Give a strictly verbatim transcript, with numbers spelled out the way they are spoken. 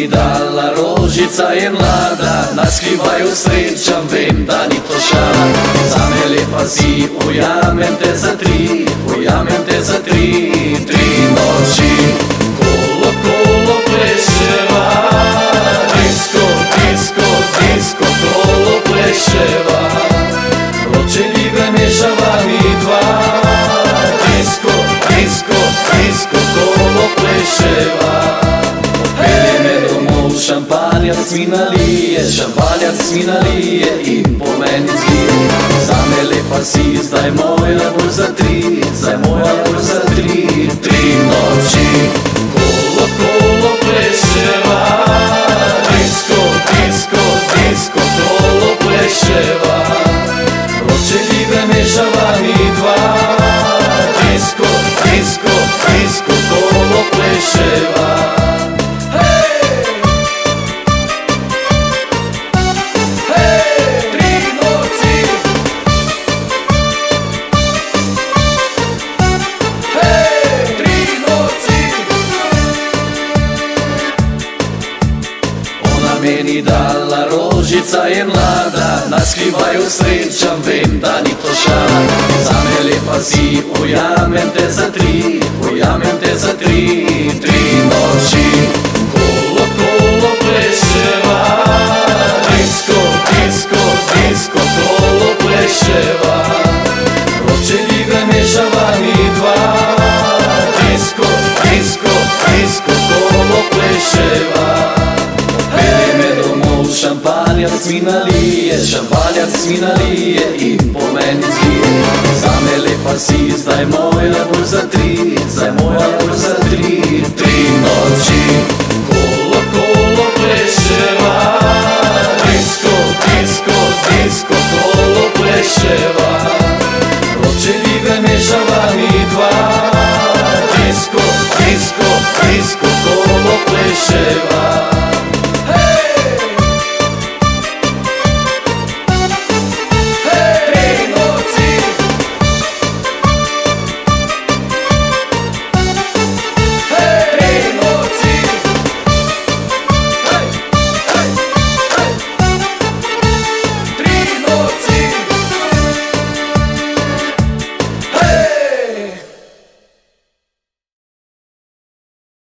meni dala rožica je mlada, naskrivaj srećam, vem da ni to šala. Zame lepa si, ujamem te za tri, ujamem te za tri, tri noči. Kolo, kolo pleševa, disko, disko, disko, kolo pleševa. Roče ljubav mešava mi dva, disko, disko, disko, kolo pleševa. Popelje me domov, šampanjac mi nalije, šampanjac mi nalije in po meni zlije. Zame lepa si, zdaj moja bolj za tri, zdaj moja bolj za tri, tri noči. Kolo, kolo pleševa, disko, disko, disko, kolo pleševa. Roče ljubav mešava mi dva, disko, disko, disko, kolo pleševa. Meni dala rožica je mlada, naskrivaj srećam, vem da ni to šala. Zame lepa si, ujamem te za tri, ujamem te za tri, tri noči. Kolo, kolo pleševa, disko, disko, disko, kolo pleševa. Roče ljubav mešava mi dva, disko, disko, disko, kolo pleševa. Šampanjac mi nalije, šampanjac mi nalije in po meni zlije. Zame lepa si, zdaj moja bolj za tri, zdaj moja bolj za tri, tri noči. Kolo, kolo pleševa, disko, disko, disko, kolo pleševa. Roče ljubav mešava mi dva, disko, disko, disko, kolo pleševa.